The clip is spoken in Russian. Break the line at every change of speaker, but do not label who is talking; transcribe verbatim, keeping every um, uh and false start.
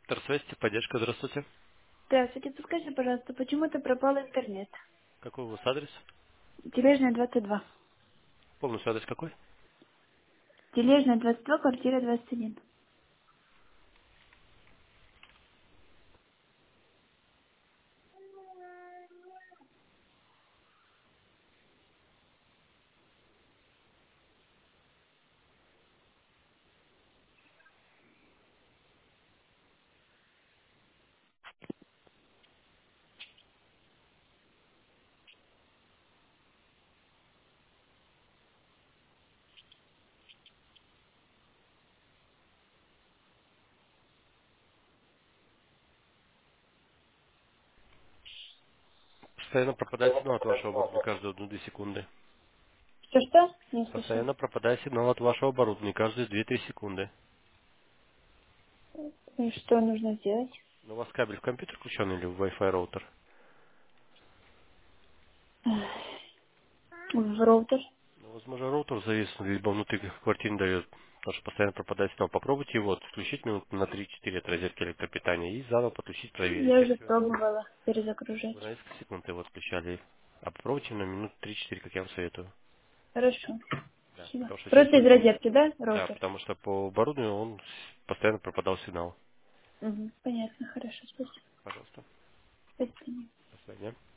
Торсвести, поддержка, здравствуйте.
Здравствуйте, подскажите, пожалуйста, почему-то пропал интернет.
Какой у вас адрес?
Тележная двадцать два.
Полностью адрес какой?
Тележная двадцать два, квартира двадцать один.
Постоянно пропадает сигнал от вашего оборудования каждые одну-две секунды.
Что-что? Не услышала.
Постоянно пропадает сигнал от вашего оборудования каждые две-три секунды.
И что нужно сделать?
Ну, у вас кабель в компьютер включен или в Wi-Fi роутер?
В роутер.
Ну, возможно, роутер завис, либо внутри квартиры не дает, потому что постоянно пропадает сигнал. Попробуйте его вот включить минут на три-четыре от розетки электропитания и заново подключить, проверить.
Я уже
Если
пробовала
вы
перезагружать.
на несколько секунд его отключали, а попробуйте на минут три-четыре, как я вам советую.
Хорошо.
Да,
Спасибо.
потому что здесь
Просто из
вот,
розетки, да,
да,
роутер?
потому что по оборудованию он постоянно пропадал сигнал.
Угу. Понятно, хорошо, спасибо.
Пожалуйста.
Спасибо.
До свидания.